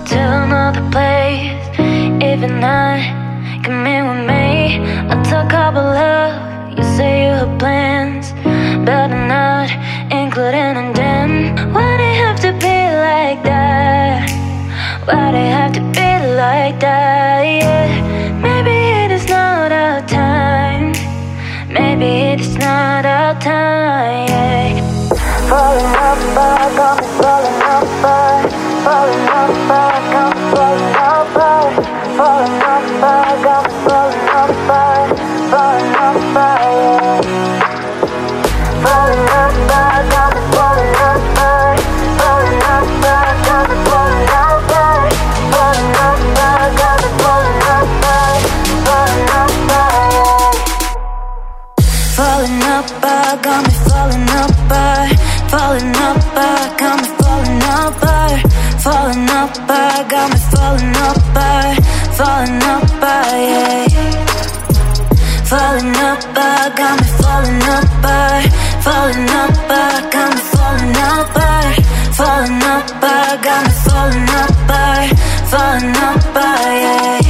to another place. Even I, come in with me. I'll talk about love. You say you have plans, but I'm not including in them. Why they have to be like that? Why they have to be like that? Yeah. Maybe it is not our time. Maybe it is not our time. Yeah. Falling apart, got me falling apart. Falling apart, got me falling apart. Falling apart, got me falling apart. Falling apart, yeah. Falling apart, got me falling apart. Falling apart, got me falling apart. Falling apart, got me falling apart. Falling apart, yeah. Falling apart, got me falling apart. Falling apart, got me falling apart. Falling apart, got me falling apart. Falling apart, yeah. Falling apart, got me falling apart. Falling apart, got me falling apart. Falling apart, got me falling apart. Falling apart, yeah.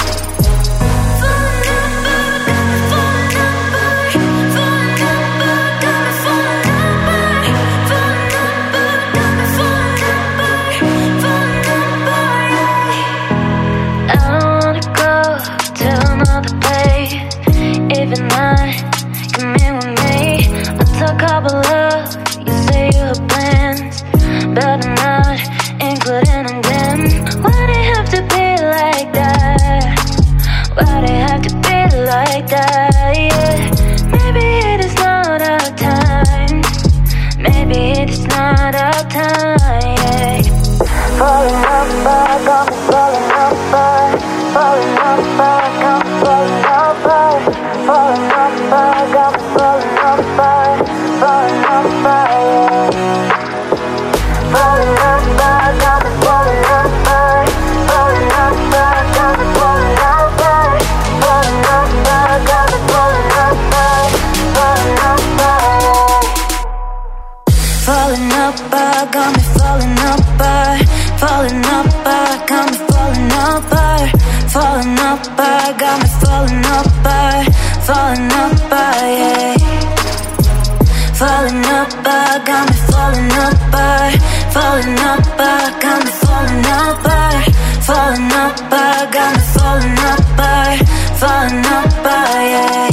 Even I, come in with me. I'll talk about love. You say you have plans, but I'm not including in them. Why they have to be like that? Why they have to be like that? Yeah. Maybe it is not our time. Maybe it is not our time. Yeah. Falling apart, got me falling apart. Falling apart, got me falling apart. Falling apart, got me falling apart. Falling apart, yeah. Falling apart, got me falling apart. Falling apart, got me falling apart. Falling apart, got me falling apart. Falling apart, yeah. Falling apart, got me falling apart. Falling apart, got me falling apart. Falling apart, got me falling apart. Falling apart, yeah. Falling apart, got me falling apart. Falling apart, got me falling apart. Falling apart, got me falling apart. Falling apart, yeah.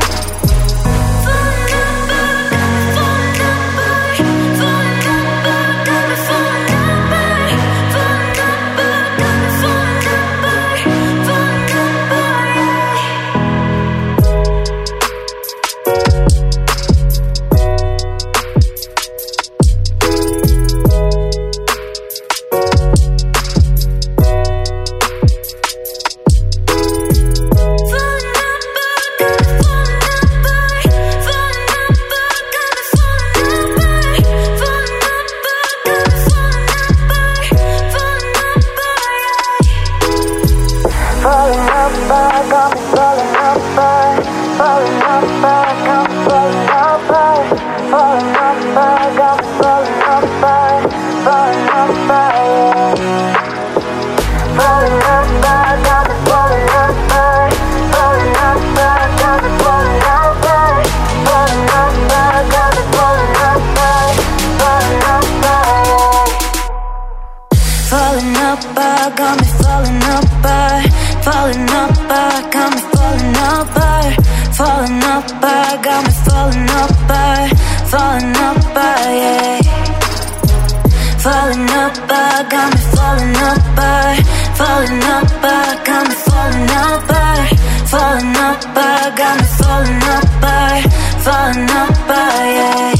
Falling apart, got me falling apart. Falling apart, got me falling apart. Falling apart, got me falling apart. Falling apart, yeah. Falling apart, got me falling apart. Falling apart, got me falling apart. Falling apart, got me falling apart. Falling apart, yeah. Falling apart, got me falling apart. Falling apart, got me falling apart. Falling apart, got me falling apart. Falling apart, yeah. Falling apart, got me falling apart. Falling apart, got me falling apart. Falling apart, got me falling apart. Falling apart, yeah.